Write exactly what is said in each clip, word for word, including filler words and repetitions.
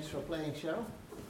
Thanks for playing, Cheryl.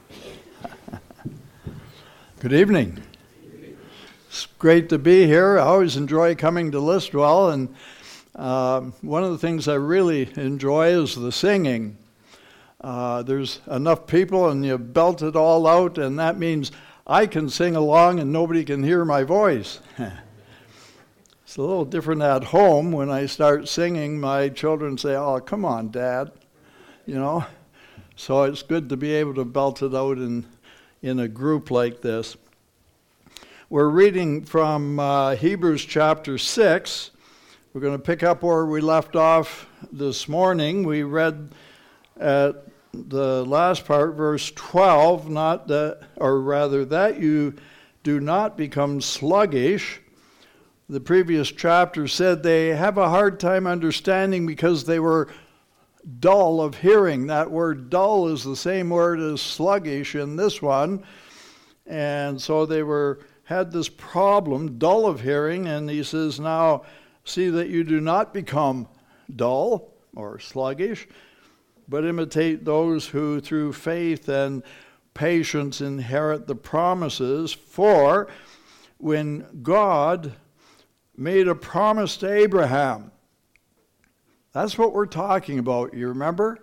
Good evening. It's great to be here. I always enjoy coming to Listowel, and uh, one of the things I really enjoy is the singing. Uh, there's enough people, and you belt it all out, and that means I can sing along and nobody can hear my voice. It's a little different at home. When I start singing, my children say, "Oh, come on, Dad," you know. So it's good to be able to belt it out in, in a group like this. We're reading from uh, Hebrews chapter six. We're going to pick up where we left off this morning. We read at the last part, verse twelve, not that, or rather that you do not become sluggish. The previous chapter said they have a hard time understanding because they were dull of hearing. That word dull is the same word as sluggish in this one. And so they were had this problem, dull of hearing, and he says, now see that you do not become dull or sluggish, but imitate those who through faith and patience inherit the promises. For when God made a promise to Abraham, that's what we're talking about, you remember?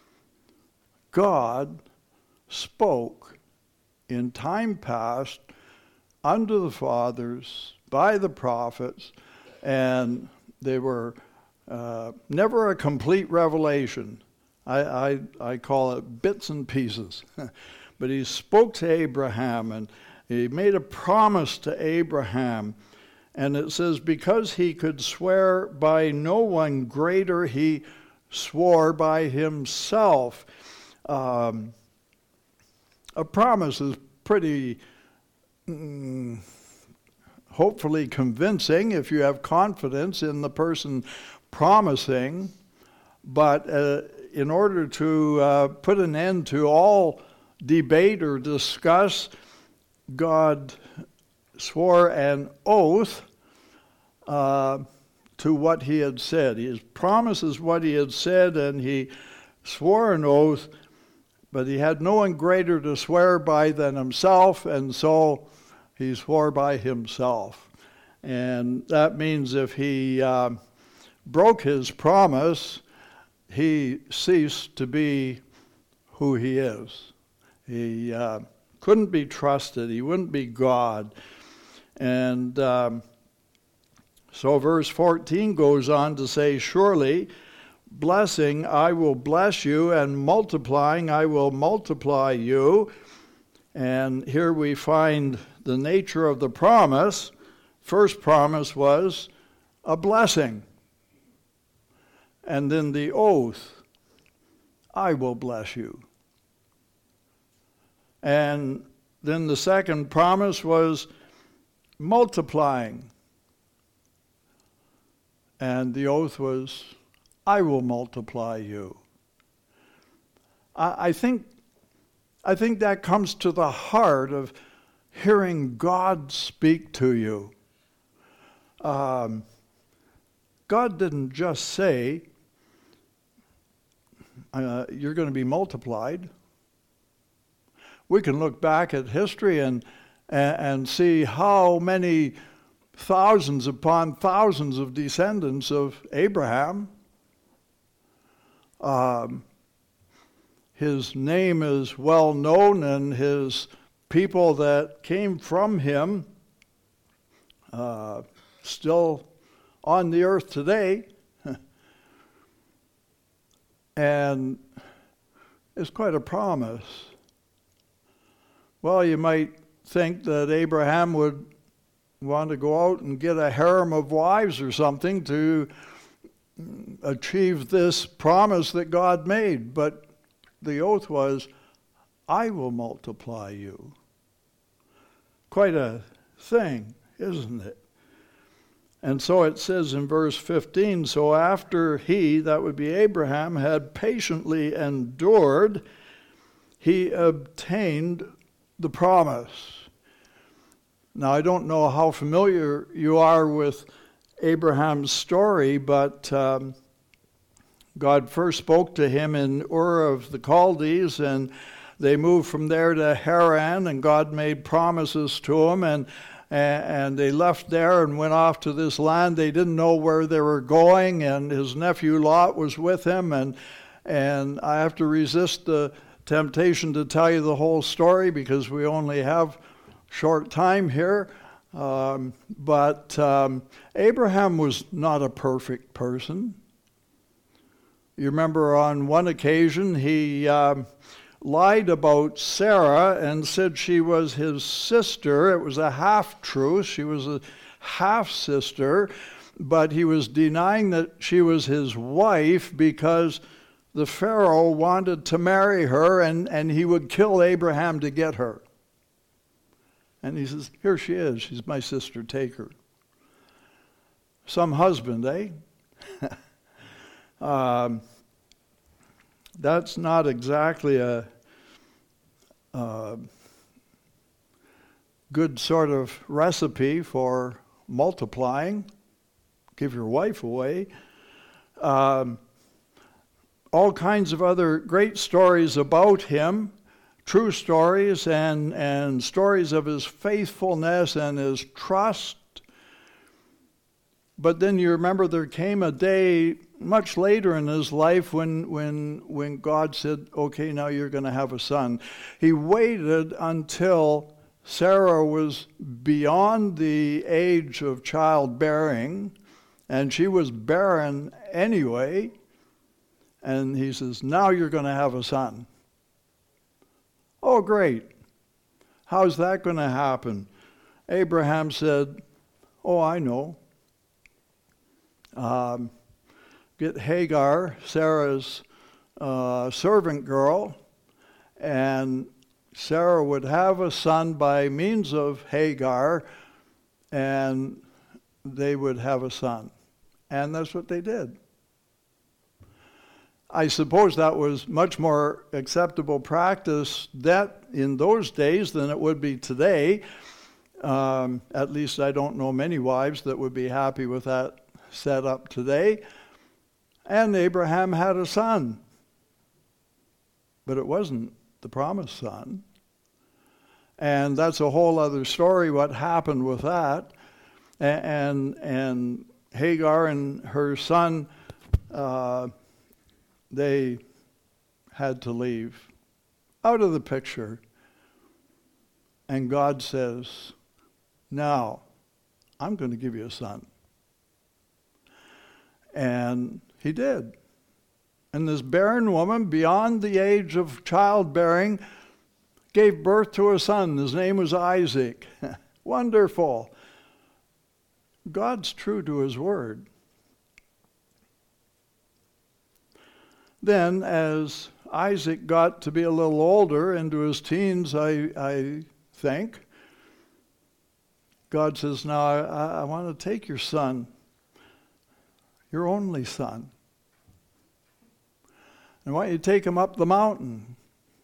God spoke in time past unto the fathers by the prophets, and they were uh, never a complete revelation. I, I, I call it bits and pieces. But he spoke to Abraham, and he made a promise to Abraham. And it says, because he could swear by no one greater, he swore by himself. Um, a promise is pretty, mm, hopefully convincing if you have confidence in the person promising. But uh, in order to uh, put an end to all debate or discuss, God swore an oath uh, to what he had said. His promise is what he had said, and he swore an oath, but he had no one greater to swear by than himself, and so he swore by himself. And that means if he uh, broke his promise, he ceased to be who he is. He uh, couldn't be trusted. He wouldn't be God. And um, so verse fourteen goes on to say, surely blessing I will bless you, and multiplying I will multiply you. And here we find the nature of the promise. First promise was a blessing. And then the oath, I will bless you. And then the second promise was multiplying. And the oath was, I will multiply you. I, I think I think that comes to the heart of hearing God speak to you. Um, God didn't just say, uh, you're going to be multiplied. We can look back at history and, and and see how many thousands upon thousands of descendants of Abraham. Um, his name is well known, and his people that came from him uh, still on the earth today. And it's quite a promise. Well, you might think that Abraham would want to go out and get a harem of wives or something to achieve this promise that God made. But the oath was, I will multiply you. Quite a thing, isn't it? And so it says in verse fifteen, so after he, that would be Abraham, had patiently endured, he obtained the promise. Now, I don't know how familiar you are with Abraham's story, but um, God first spoke to him in Ur of the Chaldees, and they moved from there to Haran, and God made promises to him, and and they left there and went off to this land. They didn't know where they were going, and his nephew Lot was with him, and and I have to resist the temptation to tell you the whole story because we only have short time here. Um, but um, Abraham was not a perfect person. You remember on one occasion he um, lied about Sarah and said she was his sister. It was a half-truth. She was a half-sister, but he was denying that she was his wife because the Pharaoh wanted to marry her, and, and he would kill Abraham to get her. And he says, here she is. She's my sister. Take her. Some husband, eh? um, that's not exactly a, a good sort of recipe for multiplying. Give your wife away. Um, all kinds of other great stories about him. True stories and, and stories of his faithfulness and his trust. But then you remember there came a day much later in his life when when when God said, okay, now you're going to have a son. He waited until Sarah was beyond the age of childbearing, and she was barren anyway. And he says, now you're going to have a son. Oh, great. How's that going to happen? Abraham said, oh, I know. Um, get Hagar, Sarah's uh, servant girl, and Sarah would have a son by means of Hagar, and they would have a son. And that's what they did. I suppose that was much more acceptable practice that in those days than it would be today. Um, at least I don't know many wives that would be happy with that setup today. And Abraham had a son. But it wasn't the promised son. And that's a whole other story, what happened with that. And, and, and Hagar and her son, uh, they had to leave out of the picture. And God says, now, I'm going to give you a son. And he did. And this barren woman, beyond the age of childbearing, gave birth to a son. His name was Isaac. Wonderful. God's true to his word. Then, as Isaac got to be a little older, into his teens, I, I think, God says, now I, I want to take your son, your only son. I want you to take him up the mountain.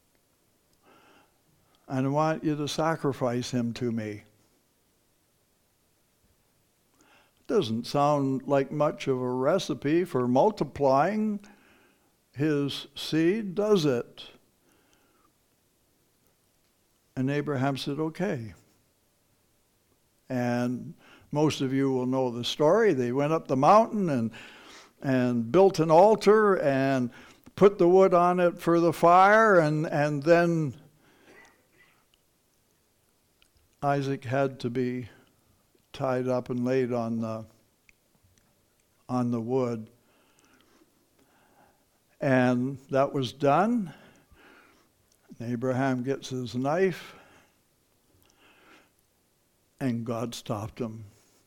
And I want you to sacrifice him to me. Doesn't sound like much of a recipe for multiplying his seed, does it? And Abraham said, okay. And most of you will know the story. They went up the mountain and and built an altar and put the wood on it for the fire, and, and then Isaac had to be tied up and laid on the on the wood. And that was done. Abraham gets his knife, and God stopped him.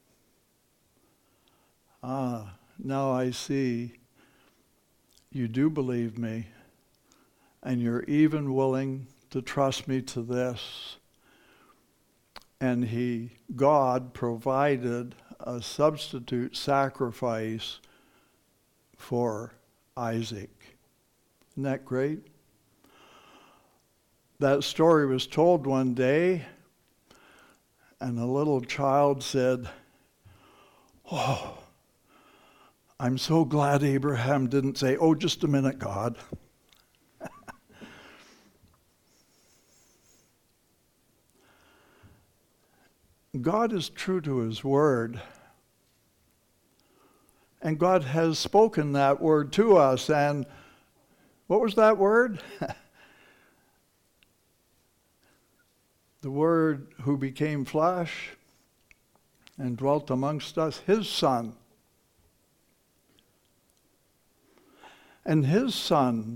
Ah, now I see you do believe me, and you're even willing to trust me to this. And he, God, provided a substitute sacrifice for Isaac. Isn't that great? That story was told one day, and a little child said, oh, I'm so glad Abraham didn't say, "Oh, just a minute, God." God is true to his word. And God has spoken that word to us. And what was that word? The Word who became flesh and dwelt amongst us, his Son. And his Son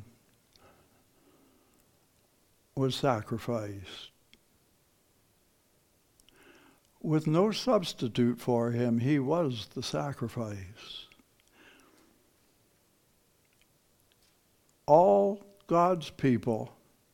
was sacrificed. With no substitute for him, he was the sacrifice. All God's people,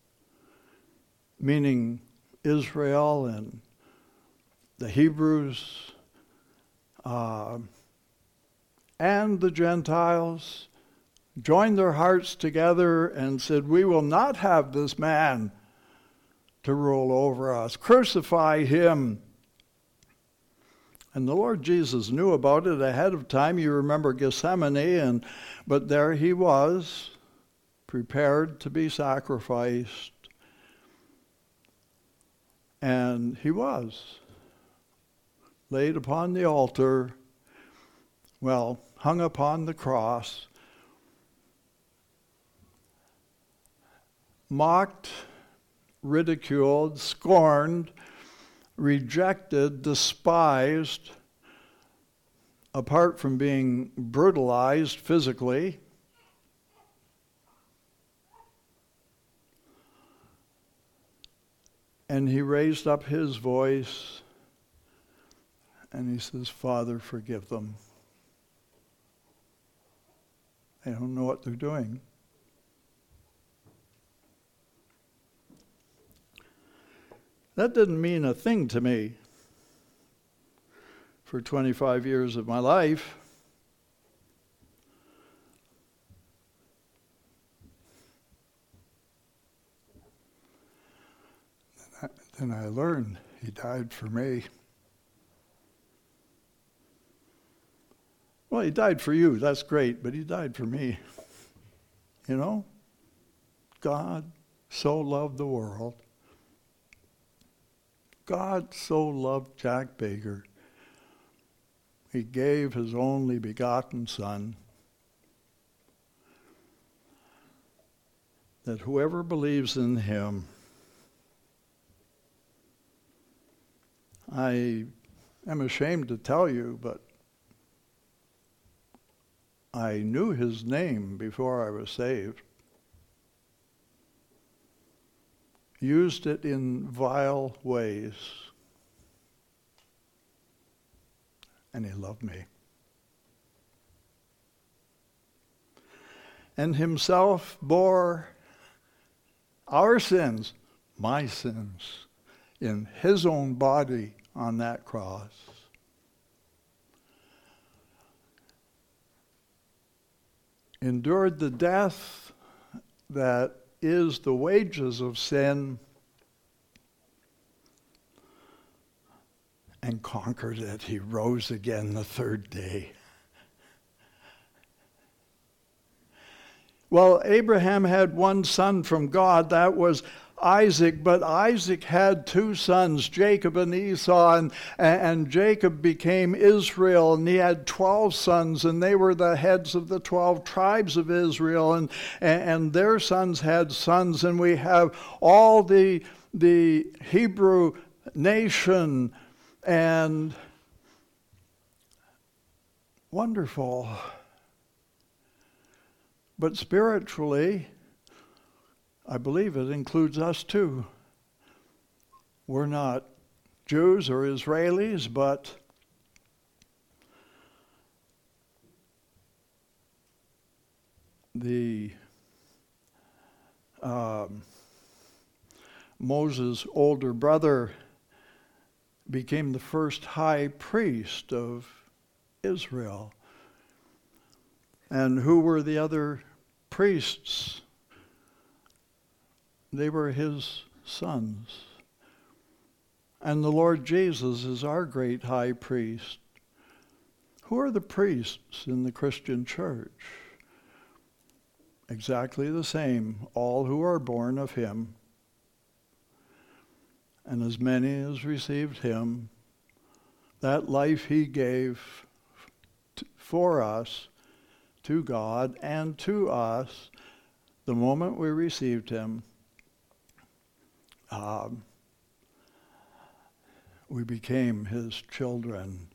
meaning Israel and the Hebrews uh, and the Gentiles, joined their hearts together and said, "We will not have this man to rule over us. Crucify him." And the Lord Jesus knew about it ahead of time. You remember Gethsemane, and but there he was, prepared to be sacrificed. And he was laid upon the altar, well, hung upon the cross, mocked, ridiculed, scorned, rejected, despised, apart from being brutalized physically. And he raised up his voice and he says, "Father, forgive them. They don't know what they're doing." That didn't mean a thing to me for twenty-five years of my life. Then I learned he died for me. Well, he died for you, that's great, but he died for me. You know? God so loved the world. God so loved Jack Baker. He gave his only begotten Son, that whoever believes in him, I am ashamed to tell you, but I knew his name before I was saved. Used it in vile ways. And he loved me. And himself bore our sins, my sins, in his own body on that cross. Endured the death that is the wages of sin, and conquered it. He rose again the third day. Well, Abraham had one son from God, that was Isaac, but Isaac had two sons, Jacob and Esau, and, and Jacob became Israel, and he had twelve sons, and they were the heads of the twelve tribes of Israel, and, and their sons had sons, and we have all the, the Hebrew nation, and wonderful. But spiritually, I believe it includes us too. We're not Jews or Israelis, but the um, Moses' older brother became the first high priest of Israel. And who were the other priests? They were his sons. And the Lord Jesus is our great high priest. Who are the priests in the Christian church? Exactly the same, all who are born of him. And as many as received him, that life he gave t- for us, to God and to us, the moment we received him, um, we became his children,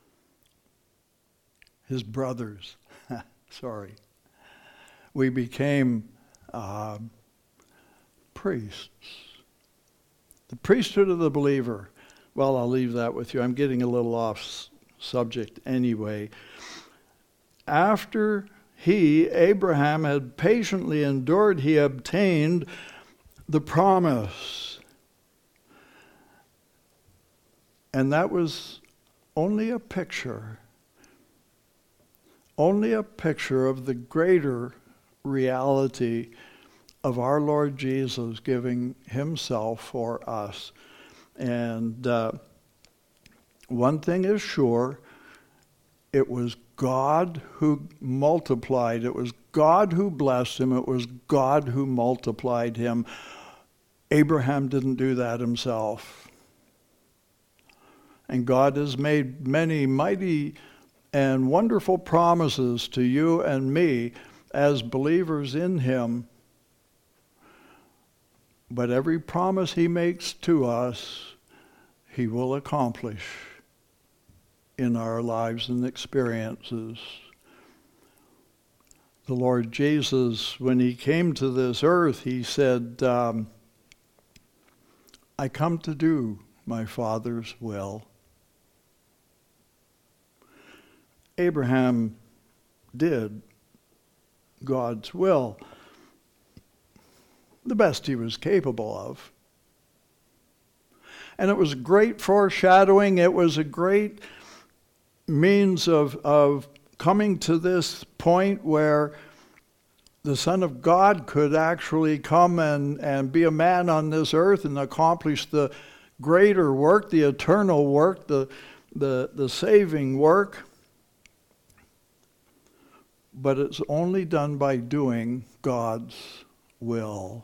his brothers. Sorry. We became uh, priests. The priesthood of the believer. Well, I'll leave that with you. I'm getting a little off s- subject anyway. After he, Abraham, had patiently endured, he obtained the promise. And that was only a picture, only a picture of the greater reality of our Lord Jesus giving himself for us. And uh, one thing is sure, it was God who multiplied. It was God who blessed him. It was God who multiplied him. Abraham didn't do that himself. And God has made many mighty and wonderful promises to you and me as believers in him. But every promise he makes to us, he will accomplish in our lives and experiences. The Lord Jesus, when he came to this earth, he said, um, I come to do my Father's will. Abraham did God's will, the best he was capable of. And it was great foreshadowing. It was a great means of, of coming to this point where the Son of God could actually come and, and be a man on this earth and accomplish the greater work, the eternal work, the, the, the saving work. But it's only done by doing God's will.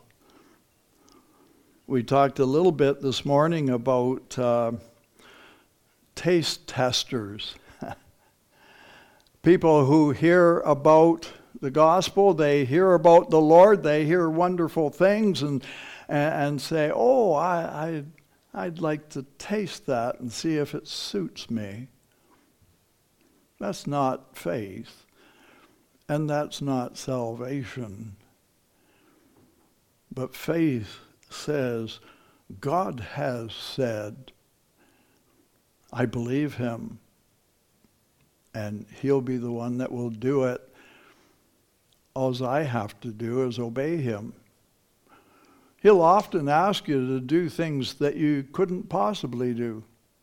We talked a little bit this morning about uh, taste testers. People who hear about the gospel, they hear about the Lord, they hear wonderful things and and, and say, oh, I, I, I'd like to taste that and see if it suits me. That's not faith. And that's not salvation. But faith says, God has said, I believe him, and he'll be the one that will do it. All I have to do is obey him. He'll often ask you to do things that you couldn't possibly do.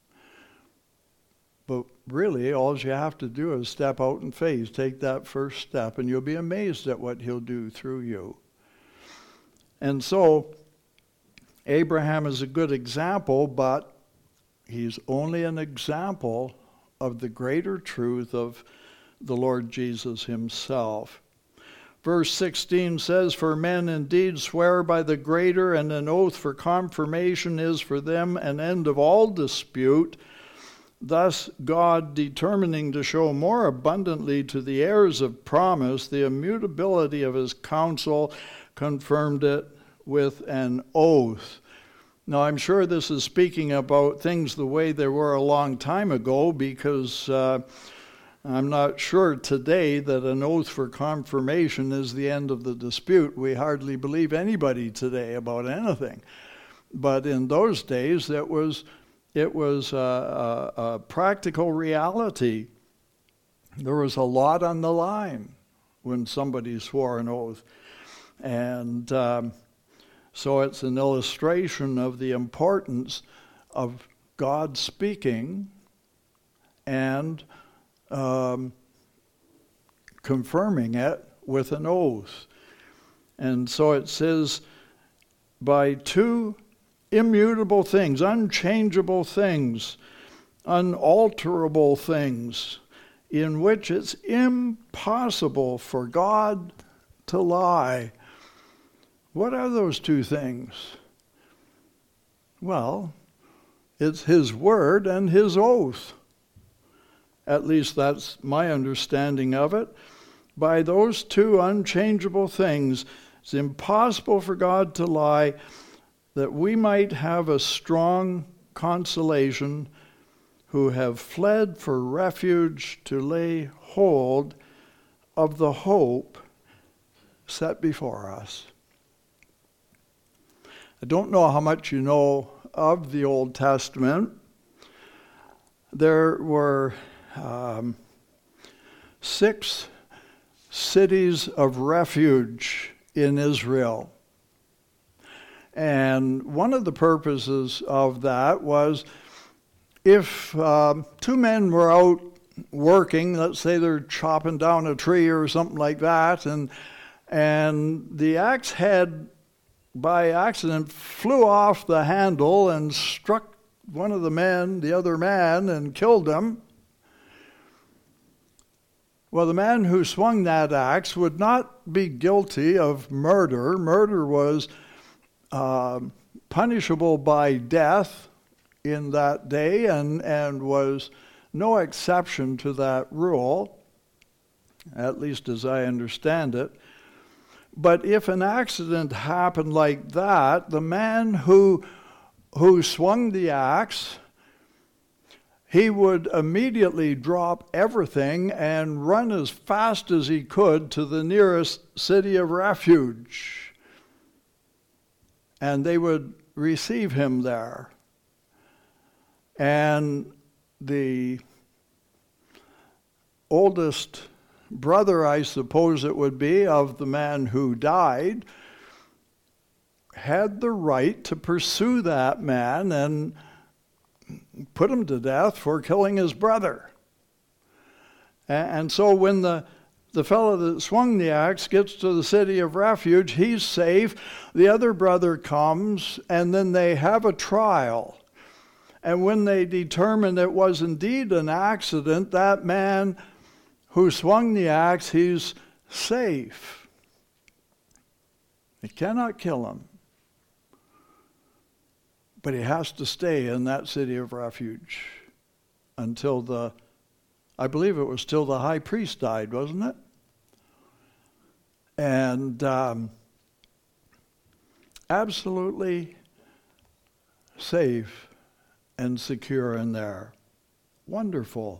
But really, all you have to do is step out in faith, take that first step, and you'll be amazed at what he'll do through you. And so, Abraham is a good example, but he's only an example of the greater truth of the Lord Jesus himself. Verse sixteen says, for men indeed swear by the greater, and an oath for confirmation is for them an end of all dispute. Thus God, determining to show more abundantly to the heirs of promise the immutability of his counsel, confirmed it with an oath. Now, I'm sure this is speaking about things the way they were a long time ago, because uh, I'm not sure today that an oath for confirmation is the end of the dispute. We hardly believe anybody today about anything. But in those days, it was It was a, a, a practical reality. There was a lot on the line when somebody swore an oath. And um, so it's an illustration of the importance of God speaking and um, confirming it with an oath. And so it says, by two immutable things, unchangeable things, unalterable things. in which it's impossible for God to lie. What are those two things? Well, it's his word and his oath. At least that's my understanding of it. By those two unchangeable things, it's impossible for God to lie, that we might have a strong consolation who have fled for refuge to lay hold of the hope set before us. I don't know how much you know of the Old Testament. There were um, six cities of refuge in Israel. And one of the purposes of that was if uh, two men were out working, let's say they're chopping down a tree or something like that, and and the axe head by accident flew off the handle and struck one of the men, the other man, and killed him. Well, the man who swung that axe would not be guilty of murder. Murder was uh, punishable by death in that day, and, and was no exception to that rule, at least as I understand it. But if an accident happened like that, the man who who swung the axe, he would immediately drop everything and run as fast as he could to the nearest city of refuge. And they would receive him there. And the oldest brother, I suppose it would be, of the man who died, had the right to pursue that man and put him to death for killing his brother. And so when the, the fellow that swung the axe gets to the city of refuge, he's safe. The other brother comes, and then they have a trial. And when they determine it was indeed an accident, that man who swung the axe, he's safe. He cannot kill him. But he has to stay in that city of refuge until the, I believe it was till the high priest died, wasn't it? And um, absolutely safe and secure in there. Wonderful.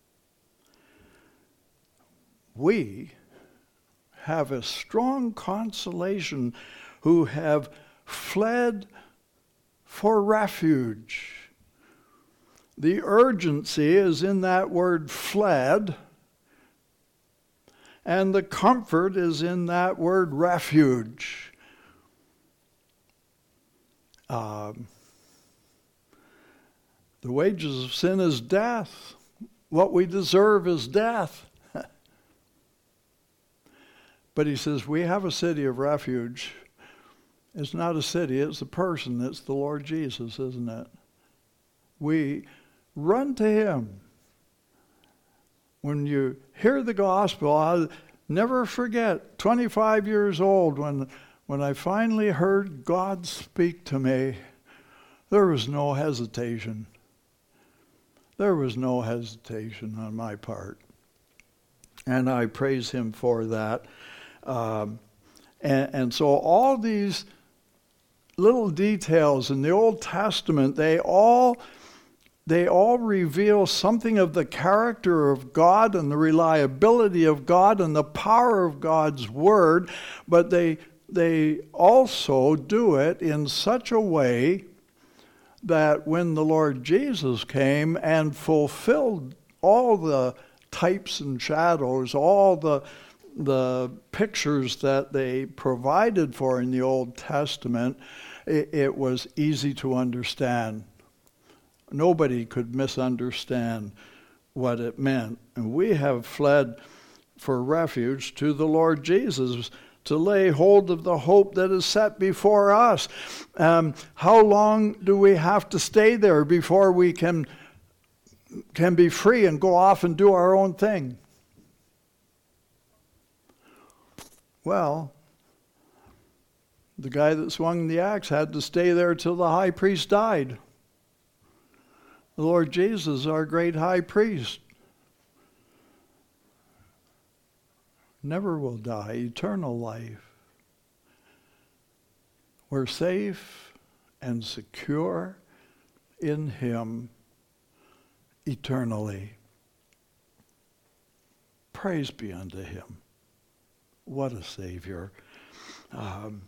We have a strong consolation who have fled for refuge. The urgency is in that word fled, and the comfort is in that word refuge. Um, the wages of sin is death. What we deserve is death. But he says, we have a city of refuge. It's not a city, it's a person. It's the Lord Jesus, isn't it? We run to him. When you hear the gospel, I'll never forget, twenty-five years old, when, when I finally heard God speak to me, there was no hesitation. There was no hesitation on my part. And I praise him for that. Um, and, and so all these little details in the Old Testament, they all they all reveal something of the character of God and the reliability of God and the power of God's word, but they they also do it in such a way that when the Lord Jesus came and fulfilled all the types and shadows, all the the pictures that they provided for in the Old Testament, it, it was easy to understand. Nobody could misunderstand what it meant. And we have fled for refuge to the Lord Jesus to lay hold of the hope that is set before us. Um, how long do we have to stay there before we can can be free and go off and do our own thing. Well, the guy that swung the axe had to stay there till the high priest died. The Lord Jesus, our great high priest, never will die, eternal life. We're safe and secure in him eternally. Praise be unto him. What a Savior. Um,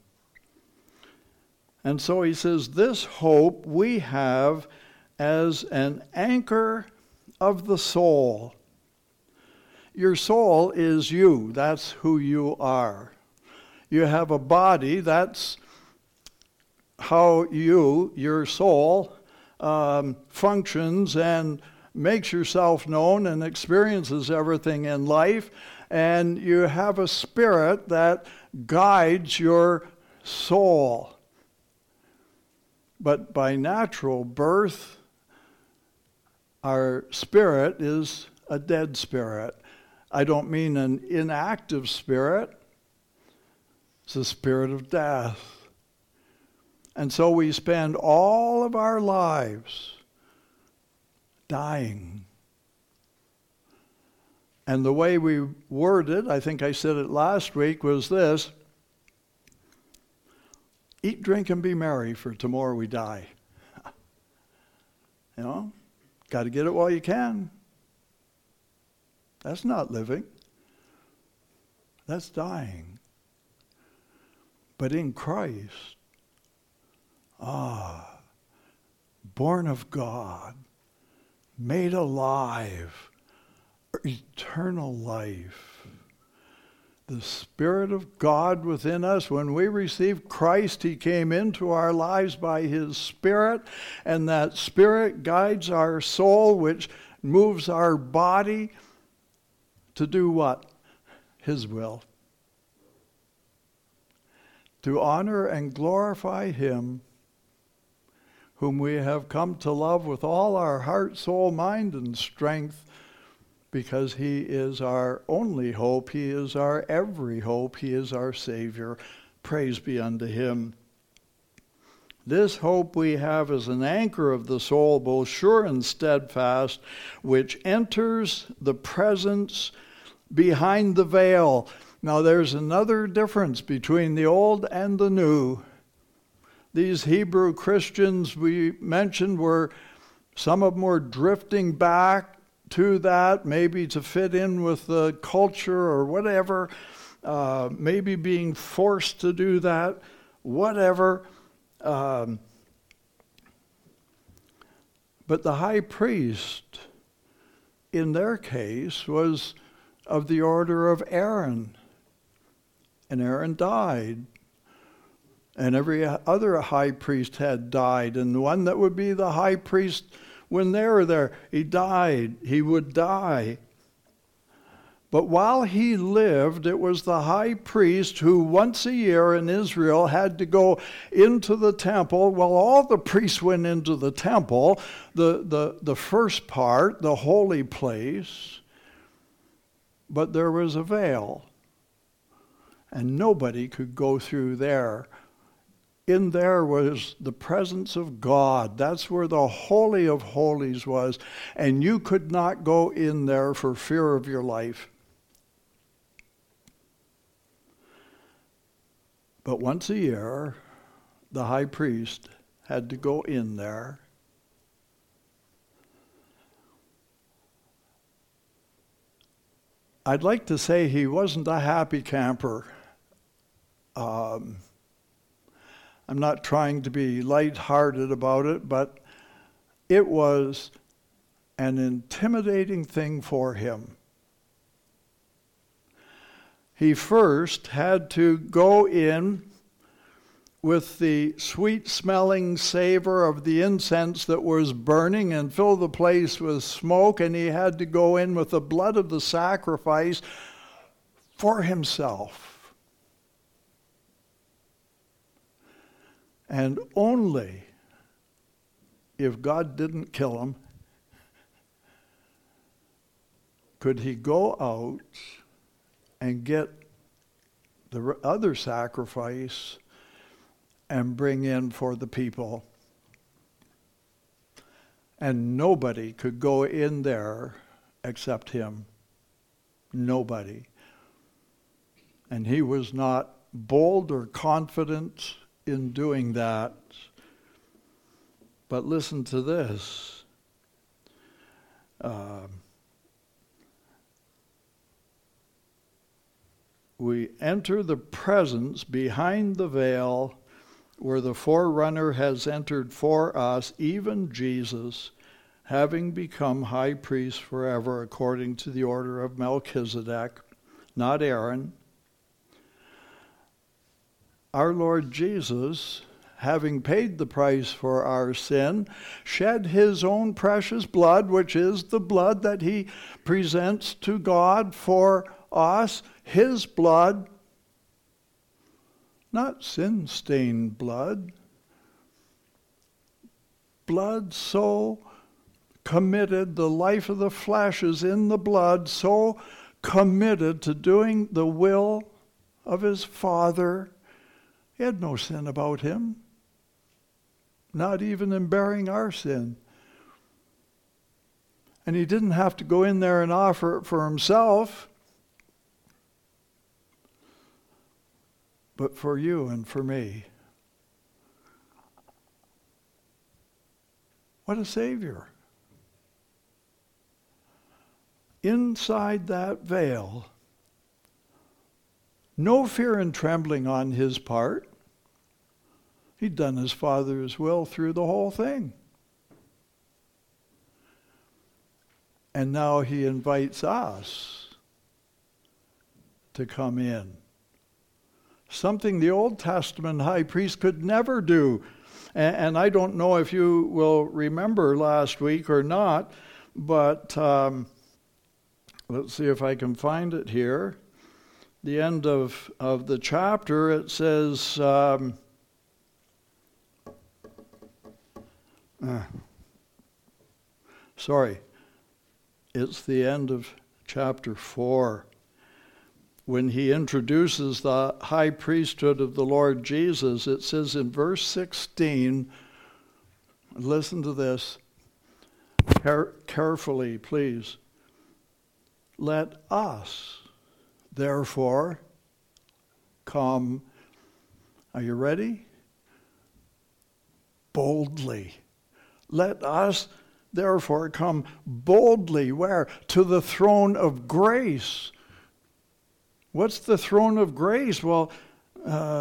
and so he says, this hope we have as an anchor of the soul. Your soul is you. That's who you are. You have a body. That's how you, your soul, um, functions and makes yourself known and experiences everything in life. And you have a spirit that guides your soul. But by natural birth, our spirit is a dead spirit. I don't mean an inactive spirit. It's a spirit of death. And so we spend all of our lives dying. And the way we worded, I think I said it last week, was this: eat, drink, and be merry, for tomorrow we die. You know, got to get it while you can. That's not living. That's dying. But in Christ, ah, born of God, made alive, eternal life. The Spirit of God within us. When we received Christ, he came into our lives by his Spirit, and that Spirit guides our soul, which moves our body to do what? His will. To honor and glorify him, whom we have come to love with all our heart, soul, mind, and strength, because he is our only hope. He is our every hope. He is our Savior. Praise be unto him. This hope we have is an anchor of the soul, both sure and steadfast, which enters the presence behind the veil. Now there's another difference between the old and the new. These Hebrew Christians we mentioned were, some of them were drifting back to that, maybe to fit in with the culture or whatever, uh, maybe being forced to do that, whatever. Um, but the high priest, in their case, was of the order of Aaron. And Aaron died. And every other high priest had died. And the one that would be the high priest when they were there, he died. He would die. But while he lived, it was the high priest who once a year in Israel had to go into the temple. Well, all the priests went into the temple, the, the, the first part, the holy place. But there was a veil. And nobody could go through there. In there was the presence of God. That's where the Holy of Holies was. And you could not go in there for fear of your life. But once a year, the high priest had to go in there. I'd like to say he wasn't a happy camper. Um, I'm not trying to be lighthearted about it, but it was an intimidating thing for him. He first had to go in with the sweet-smelling savor of the incense that was burning and fill the place with smoke, and he had to go in with the blood of the sacrifice for himself. And only if God didn't kill him could he go out and get the other sacrifice and bring in for the people. And nobody could go in there except him. Nobody. And he was not bold or confident in doing that. But listen to this. Uh, we enter the presence behind the veil where the forerunner has entered for us, even Jesus, having become high priest forever according to the order of Melchizedek, not Aaron. Our Lord Jesus, having paid the price for our sin, shed his own precious blood, which is the blood that he presents to God for us, his blood, not sin-stained blood, blood so committed, the life of the flesh is in the blood, so committed to doing the will of his Father. He had no sin about him, not even in bearing our sin. And he didn't have to go in there and offer it for himself, but for you and for me. What a Savior. Inside that veil, no fear and trembling on his part. He'd done his Father's will through the whole thing. And now he invites us to come in. Something the Old Testament high priest could never do. And, and I don't know if you will remember last week or not, but um, let's see if I can find it here. The end of, of the chapter, it says, um, uh, sorry, it's the end of chapter four. When he introduces the high priesthood of the Lord Jesus, it says in verse sixteen, listen to this care- carefully, please. Let us, therefore, come, are you ready? Boldly. Let us, therefore, come boldly, where? To the throne of grace. What's the throne of grace? Well, uh,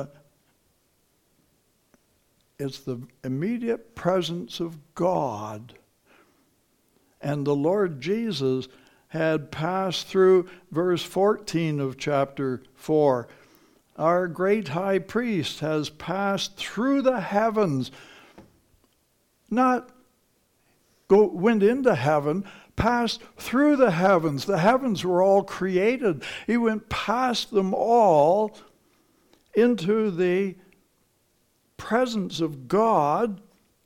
it's the immediate presence of God. And the Lord Jesus had passed through verse fourteen of chapter four. Our great high priest has passed through the heavens, not go went into heaven, passed through the heavens. The heavens were all created. He went past them all into the presence of God,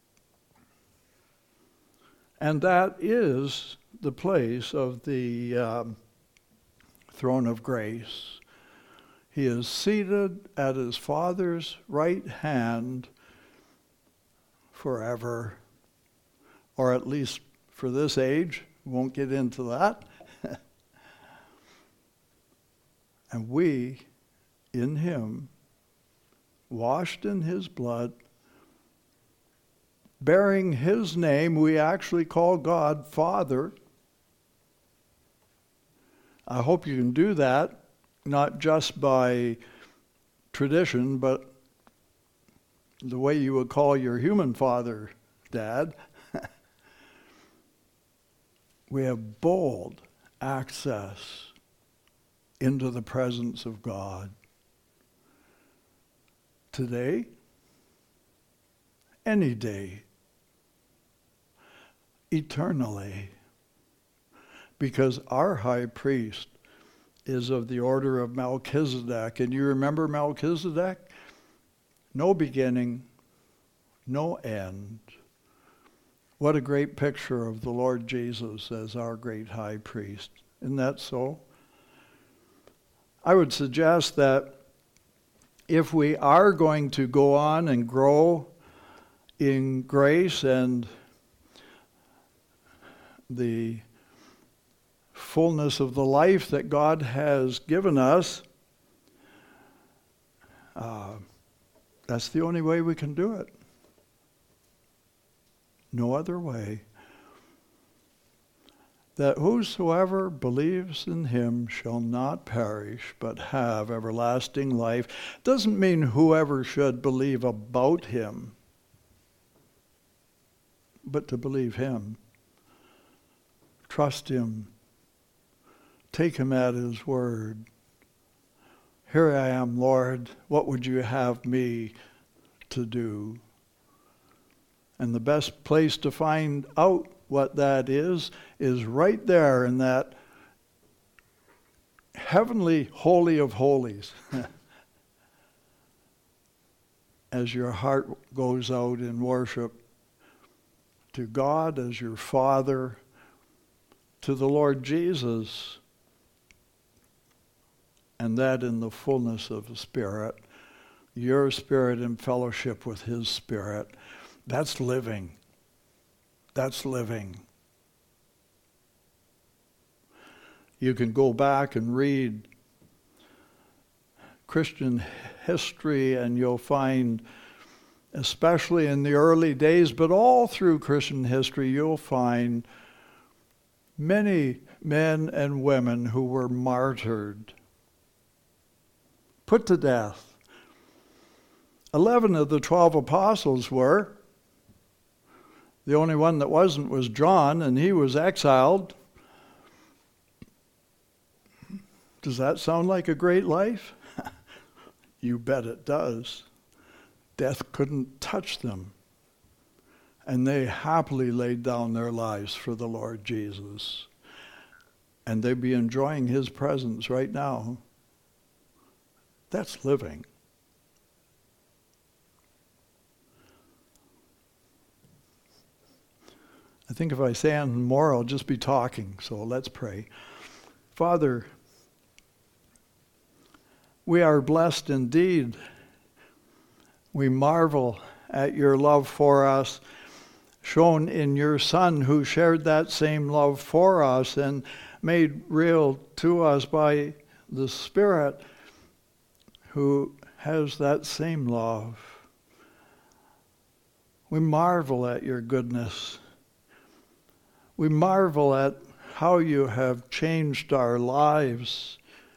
and that is the place of the um, throne of grace. He is seated at his Father's right hand forever, or at least for this age. Won't get into that. And we, in him, washed in his blood, bearing his name, we actually call God Father. I hope you can do that, not just by tradition, but the way you would call your human father Dad. We have bold access into the presence of God. Today, any day, eternally, because our high priest is of the order of Melchizedek. And you remember Melchizedek? No beginning, no end. What a great picture of the Lord Jesus as our great high priest. Isn't that so? I would suggest that if we are going to go on and grow in grace and the fullness of the life that God has given us, uh, that's the only way we can do it. No other way. That whosoever believes in him shall not perish, but have everlasting life. Doesn't mean whoever should believe about him, but to believe him. Trust him. Take him at his word. Here I am, Lord. What would you have me to do? And the best place to find out what that is, is right there in that heavenly holy of holies. As your heart goes out in worship to God as your Father, to the Lord Jesus, and that in the fullness of the Spirit, your spirit in fellowship with his Spirit. That's living. That's living. You can go back and read Christian history and you'll find, especially in the early days, but all through Christian history, you'll find many men and women who were martyred, put to death. Eleven of the twelve apostles were. The only one that wasn't was John, and he was exiled. Does that sound like a great life? You bet it does. Death couldn't touch them. And they happily laid down their lives for the Lord Jesus. And they'd be enjoying his presence right now. That's living. I think if I say anything more, I'll just be talking. So let's pray. Father, we are blessed indeed. We marvel at your love for us, shown in your Son who shared that same love for us and made real to us by the Spirit who has that same love. We marvel at your goodness. We marvel at how you have changed our lives.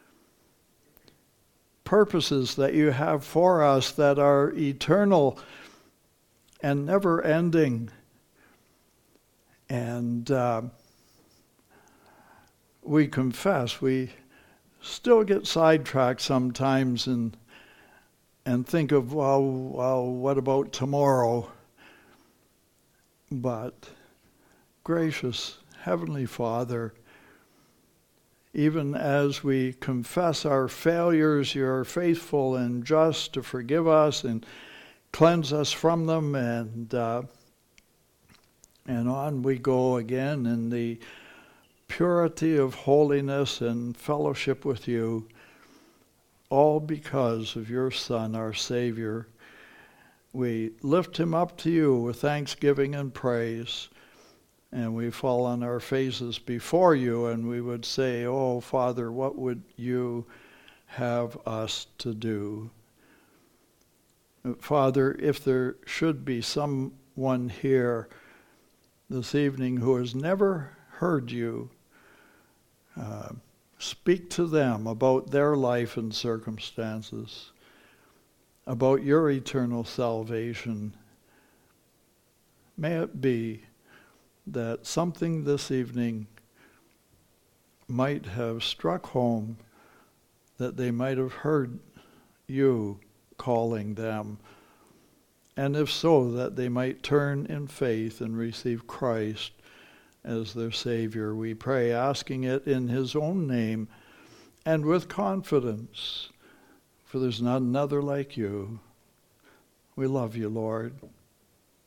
Purposes that you have for us that are eternal and never ending. And uh, we confess, we still get sidetracked sometimes and and think of, well, well, what about tomorrow? But gracious Heavenly Father, even as we confess our failures, you are faithful and just to forgive us and cleanse us from them, and uh, and on we go again in the purity of holiness and fellowship with you, all because of your Son, our Savior. We lift him up to you with thanksgiving and praise. And we fall on our faces before you and we would say, oh, Father, what would you have us to do? Father, if there should be someone here this evening who has never heard you, uh, speak to them about their life and circumstances, about your eternal salvation. May it be that something this evening might have struck home, that they might have heard you calling them, and if so, that they might turn in faith and receive Christ as their Savior. We pray, asking it in his own name and with confidence, for there's not another like you. We love you, Lord,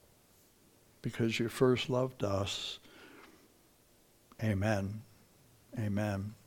because you first loved us. Amen. Amen.